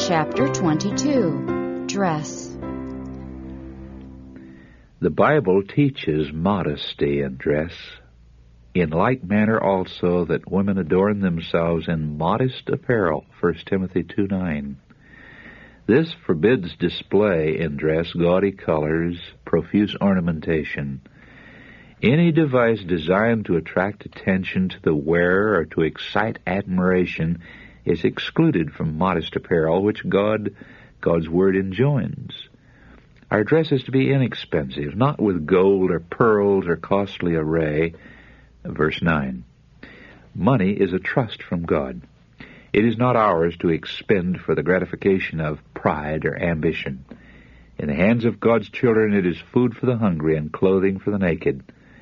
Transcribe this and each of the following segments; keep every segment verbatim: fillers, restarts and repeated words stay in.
Chapter twenty-two. Dress. The Bible teaches modesty in dress. In like manner also that women adorn themselves in modest apparel, First Timothy two nine. This forbids display in dress gaudy colors, profuse ornamentation. Any device designed to attract attention to the wearer or to excite admiration is excluded from modest apparel, which God, God's Word enjoins. Our dress is to be inexpensive, not with gold or pearls or costly array. Verse nine. Money is a trust from God. It is not ours to expend for the gratification of pride or ambition. In the hands of God's children it is food for the hungry and clothing for the naked.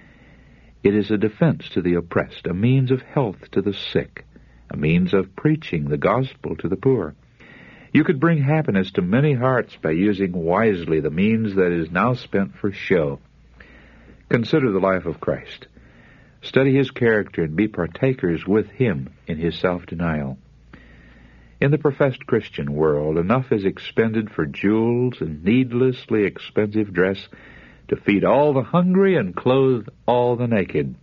It is a defense to the oppressed, a means of health to the sick, a means of preaching the gospel to the poor. You could bring happiness to many hearts by using wisely the means that is now spent for show. Consider the life of Christ. Study his character and be partakers with him in his self-denial. In the professed Christian world, enough is expended for jewels and needlessly expensive dress to feed all the hungry and clothe all the naked.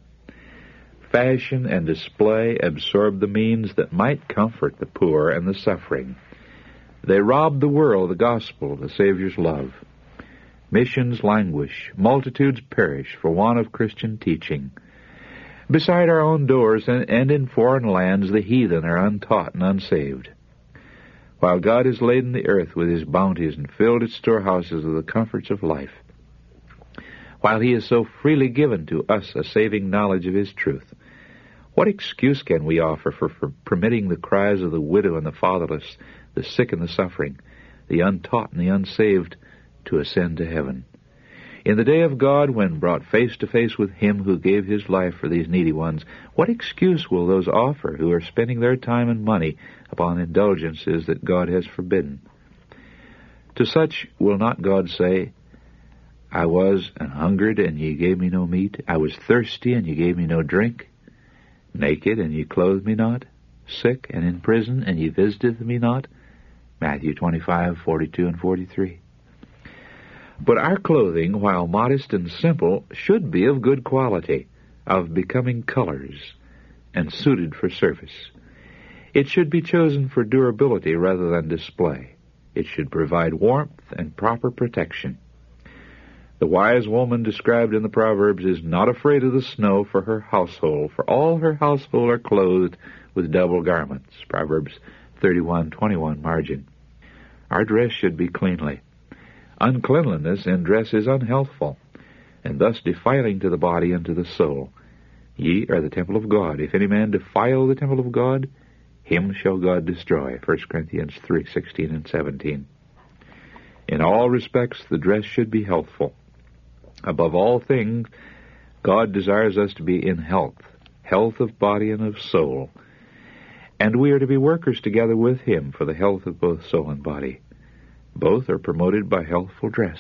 Fashion and display absorb the means that might comfort the poor and the suffering. They rob the world the gospel, the Savior's love. Missions languish, multitudes perish for want of Christian teaching. Beside our own doors and, and in foreign lands the heathen are untaught and unsaved. While God has laden the earth with his bounties and filled its storehouses with the comforts of life, while he has so freely given to us a saving knowledge of his truth, what excuse can we offer for, for permitting the cries of the widow and the fatherless, the sick and the suffering, the untaught and the unsaved, to ascend to heaven? In the day of God, when brought face to face with him who gave his life for these needy ones, what excuse will those offer who are spending their time and money upon indulgences that God has forbidden? To such will not God say, I was an hungered, and ye gave me no meat. I was thirsty, and ye gave me no drink. Naked, and ye clothed me not. Sick, and in prison, and ye visited me not. Matthew twenty-five forty-two and forty-three. But our clothing, while modest and simple, should be of good quality, of becoming colors, and suited for service. It should be chosen for durability rather than display. It should provide warmth and proper protection. The wise woman described in the Proverbs is not afraid of the snow for her household, for all her household are clothed with double garments. Proverbs thirty-one twenty-one margin. Our dress should be cleanly. Uncleanliness in dress is unhealthful, and thus defiling to the body and to the soul. Ye are the temple of God. If any man defile the temple of God, him shall God destroy. First Corinthians three sixteen and seventeen. In all respects, the dress should be healthful. Above all things, God desires us to be in health, health of body and of soul. And we are to be workers together with him for the health of both soul and body. Both are promoted by healthful dress.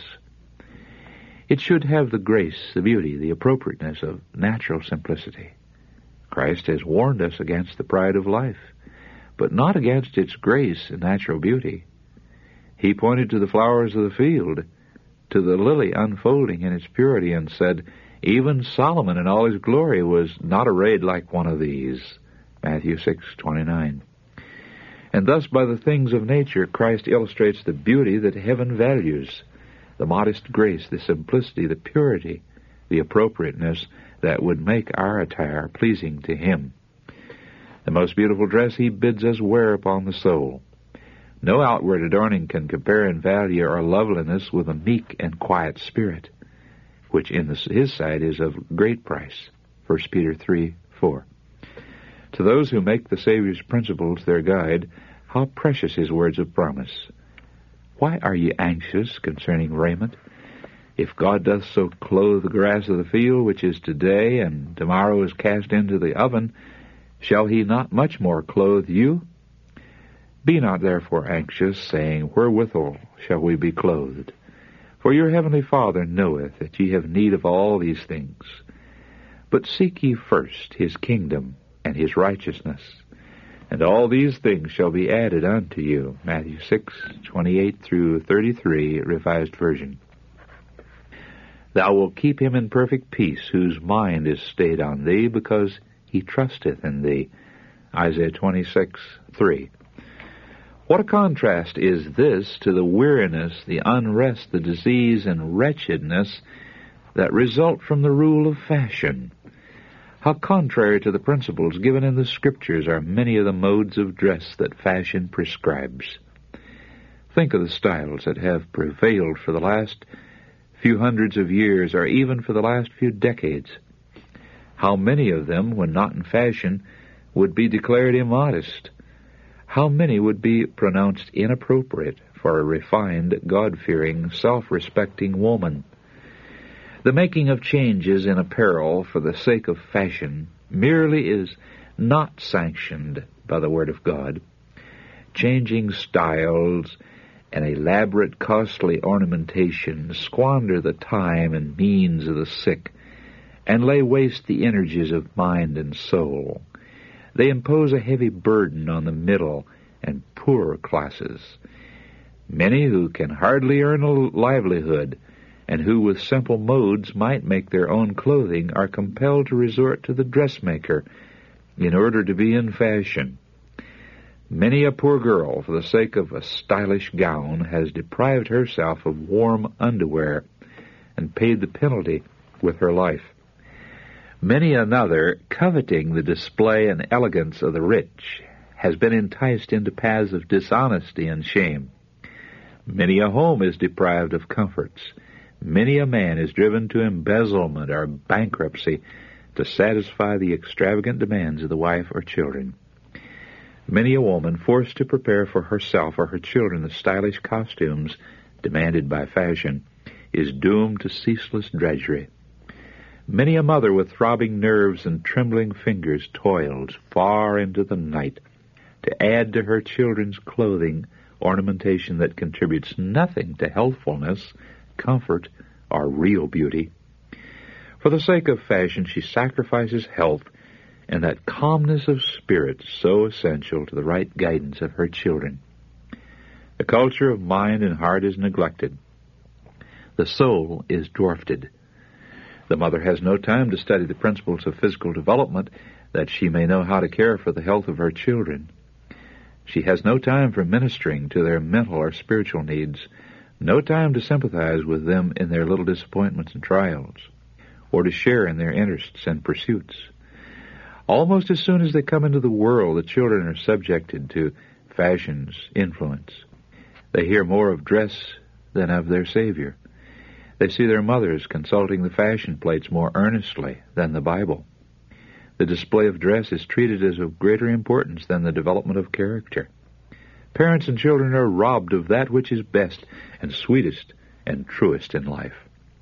It should have the grace, the beauty, the appropriateness of natural simplicity. Christ has warned us against the pride of life, but not against its grace and natural beauty. He pointed to the flowers of the field, to the lily unfolding in its purity, and said, even Solomon in all his glory was not arrayed like one of these. Matthew six twenty-nine. And thus by the things of nature Christ illustrates the beauty that heaven values, the modest grace, the simplicity, the purity, the appropriateness that would make our attire pleasing to him. The most beautiful dress he bids us wear upon the soul. No outward adorning can compare in value or loveliness with a meek and quiet spirit, which in his sight is of great price. First Peter three four. To those who make the Savior's principles their guide, how precious his words of promise. Why are ye anxious concerning raiment? If God doth so clothe the grass of the field, which is today, and tomorrow is cast into the oven, shall he not much more clothe you? Be not therefore anxious, saying, wherewithal shall we be clothed? For your heavenly Father knoweth that ye have need of all these things. But seek ye first his kingdom and his righteousness, And all these things shall be added unto you. Matthew six, twenty-eight through thirty-three, Revised Version. Thou wilt keep him in perfect peace, whose mind is stayed on thee, because he trusteth in thee. Isaiah twenty-six, three. What a contrast is this to the weariness, the unrest, the disease, and wretchedness that result from the rule of fashion. How contrary to the principles given in the Scriptures are many of the modes of dress that fashion prescribes. Think of the styles that have prevailed for the last few hundreds of years, or even for the last few decades. How many of them, when not in fashion, would be declared immodest? How many would be pronounced inappropriate for a refined, God-fearing, self-respecting woman? The making of changes in apparel for the sake of fashion merely is not sanctioned by the Word of God. Changing styles and elaborate, costly ornamentation squander the time and means of the sick and lay waste the energies of mind and soul. They impose a heavy burden on the middle and poorer classes. Many who can hardly earn a livelihood and who with simple modes might make their own clothing are compelled to resort to the dressmaker in order to be in fashion. Many a poor girl, for the sake of a stylish gown, has deprived herself of warm underwear and paid the penalty with her life. Many another, coveting the display and elegance of the rich, has been enticed into paths of dishonesty and shame. Many a home is deprived of comforts. Many a man is driven to embezzlement or bankruptcy to satisfy the extravagant demands of the wife or children. Many a woman, forced to prepare for herself or her children the stylish costumes demanded by fashion, is doomed to ceaseless drudgery. Many a mother with throbbing nerves and trembling fingers toils far into the night to add to her children's clothing ornamentation that contributes nothing to healthfulness, comfort, or real beauty. For the sake of fashion, she sacrifices health and that calmness of spirit so essential to the right guidance of her children. The culture of mind and heart is neglected. The soul is dwarfed. The mother has no time to study the principles of physical development that she may know how to care for the health of her children. She has no time for ministering to their mental or spiritual needs, no time to sympathize with them in their little disappointments and trials, or to share in their interests and pursuits. Almost as soon as they come into the world, the children are subjected to fashion's influence. They hear more of dress than of their Savior. They see their mothers consulting the fashion plates more earnestly than the Bible. The display of dress is treated as of greater importance than the development of character. Parents and children are robbed of that which is best and sweetest and truest in life.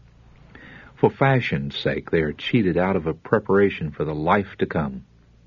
For fashion's sake, they are cheated out of a preparation for the life to come.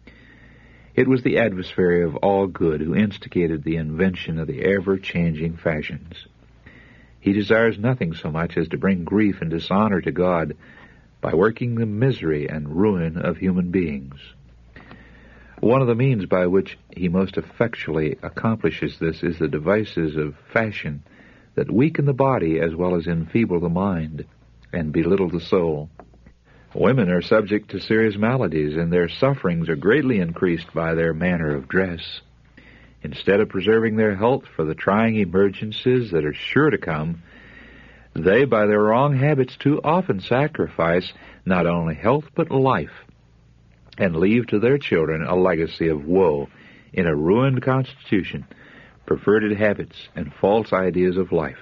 It was the adversary of all good who instigated the invention of the ever-changing fashions. He desires nothing so much as to bring grief and dishonor to God by working the misery and ruin of human beings. One of the means by which he most effectually accomplishes this is the devices of fashion that weaken the body as well as enfeeble the mind and belittle the soul. Women are subject to serious maladies, and their sufferings are greatly increased by their manner of dress. Instead of preserving their health for the trying emergencies that are sure to come, they, by their wrong habits, too often sacrifice not only health but life, and leave to their children a legacy of woe in a ruined constitution, perverted habits, and false ideas of life.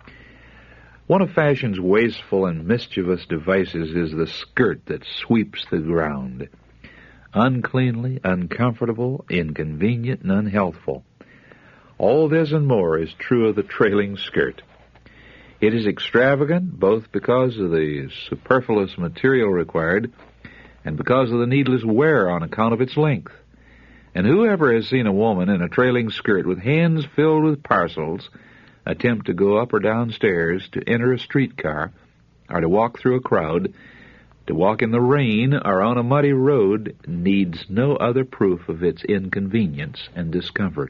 One of fashion's wasteful and mischievous devices is the skirt that sweeps the ground. Uncleanly, uncomfortable, inconvenient, and unhealthful. All this and more is true of the trailing skirt. It is extravagant both because of the superfluous material required and because of the needless wear on account of its length. And whoever has seen a woman in a trailing skirt with hands filled with parcels attempt to go up or down stairs, to enter a streetcar, or to walk through a crowd, To walk in the rain or on a muddy road needs no other proof of its inconvenience and discomfort.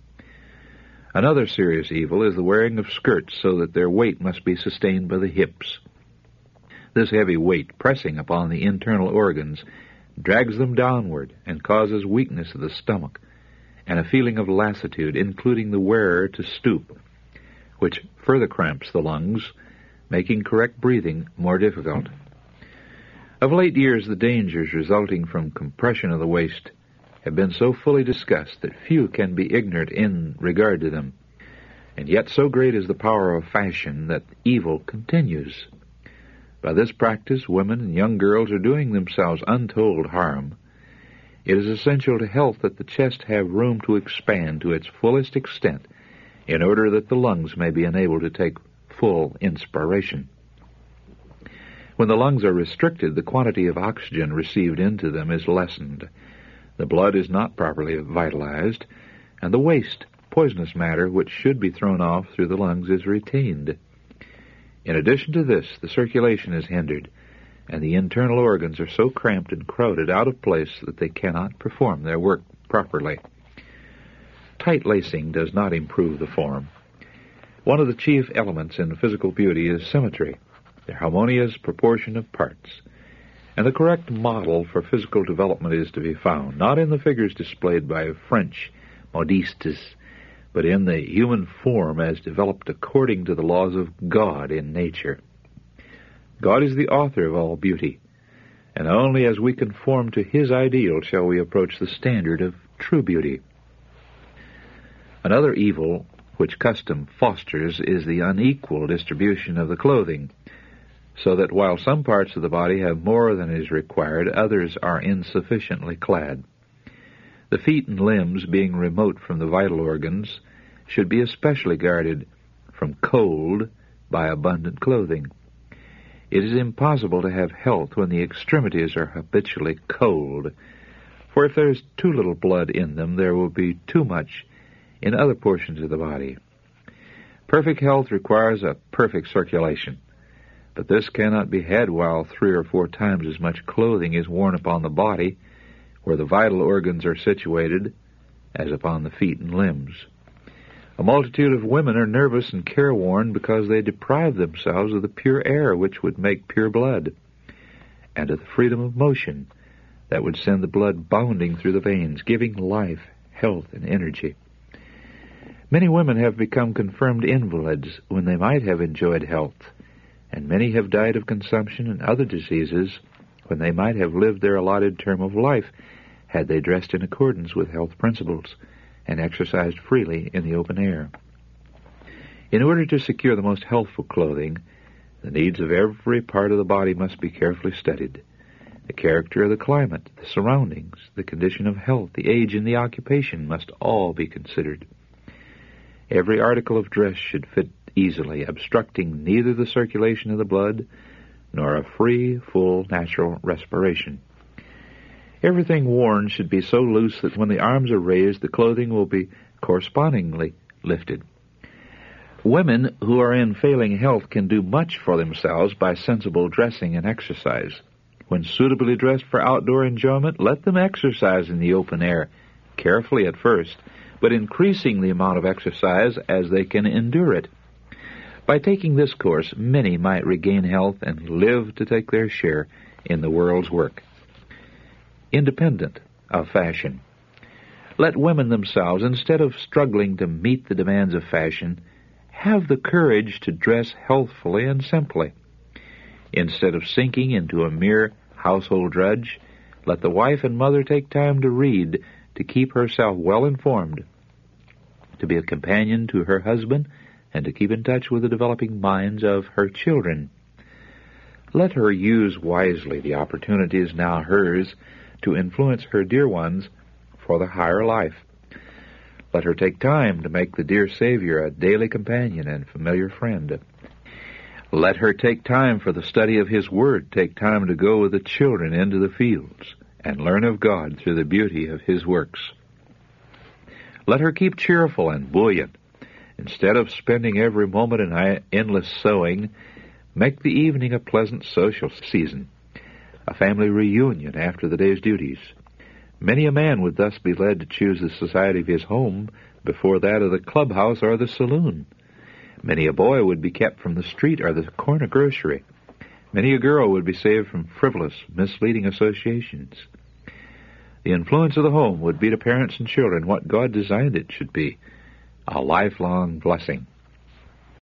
Another serious evil is the wearing of skirts so that their weight must be sustained by the hips. This heavy weight, pressing upon the internal organs, drags them downward and causes weakness of the stomach and a feeling of lassitude, including the wearer to stoop, which further cramps the lungs, making correct breathing more difficult. Of late years, the dangers resulting from compression of the waist have been so fully discussed that few can be ignorant in regard to them, and yet so great is the power of fashion that evil continues. By this practice, women and young girls are doing themselves untold harm. It is essential to health that the chest have room to expand to its fullest extent in order that the lungs may be enabled to take full inspiration. When the lungs are restricted, the quantity of oxygen received into them is lessened. The blood is not properly vitalized, and the waste, poisonous matter which should be thrown off through the lungs, is retained. In addition to this, the circulation is hindered, and the internal organs are so cramped and crowded out of place that they cannot perform their work properly. Tight lacing does not improve the form. One of the chief elements in physical beauty is symmetry, the harmonious proportion of parts. And the correct model for physical development is to be found, not in the figures displayed by French modistes, but in the human form as developed according to the laws of God in nature. God is the author of all beauty, and only as we conform to His ideal shall we approach the standard of true beauty. Another evil which custom fosters is the unequal distribution of the clothing, so that while some parts of the body have more than is required, others are insufficiently clad. The feet and limbs, being remote from the vital organs, should be especially guarded from cold by abundant clothing. It is impossible to have health when the extremities are habitually cold, for if there is too little blood in them, there will be too much in other portions of the body. Perfect health requires a perfect circulation, but this cannot be had while three or four times as much clothing is worn upon the body, where the vital organs are situated, as upon the feet and limbs. A multitude of women are nervous and careworn because they deprive themselves of the pure air which would make pure blood, and of the freedom of motion that would send the blood bounding through the veins, giving life, health, and energy. Many women have become confirmed invalids when they might have enjoyed health, and many have died of consumption and other diseases when they might have lived their allotted term of life had they dressed in accordance with health principles and exercised freely in the open air. In order to secure the most healthful clothing, the needs of every part of the body must be carefully studied. The character of the climate, the surroundings, the condition of health, the age, and the occupation must all be considered. Every article of dress should fit easily, obstructing neither the circulation of the blood nor a free, full, natural respiration. Everything worn should be so loose that when the arms are raised, the clothing will be correspondingly lifted. Women who are in failing health can do much for themselves by sensible dressing and exercise. When suitably dressed for outdoor enjoyment, let them exercise in the open air, carefully at first, but increasing the amount of exercise as they can endure it. By taking this course, many might regain health and live to take their share in the world's work. Independent of fashion. Let women themselves, instead of struggling to meet the demands of fashion, have the courage to dress healthfully and simply. Instead of sinking into a mere household drudge, let the wife and mother take time to read, to keep herself well informed, to be a companion to her husband, and to keep in touch with the developing minds of her children. Let her use wisely the opportunities now hers to influence her dear ones for the higher life. Let her take time to make the dear Savior a daily companion and familiar friend. Let her take time for the study of His Word, take time to go with the children into the fields and learn of God through the beauty of His works. Let her keep cheerful and buoyant. Instead of spending every moment in endless sewing, make the evening a pleasant social season. a family reunion after the day's duties. Many a man would thus be led to choose the society of his home before that of the clubhouse or the saloon. Many a boy would be kept from the street or the corner grocery. Many a girl would be saved from frivolous, misleading associations. The influence of the home would be to parents and children what God designed it should be, a lifelong blessing.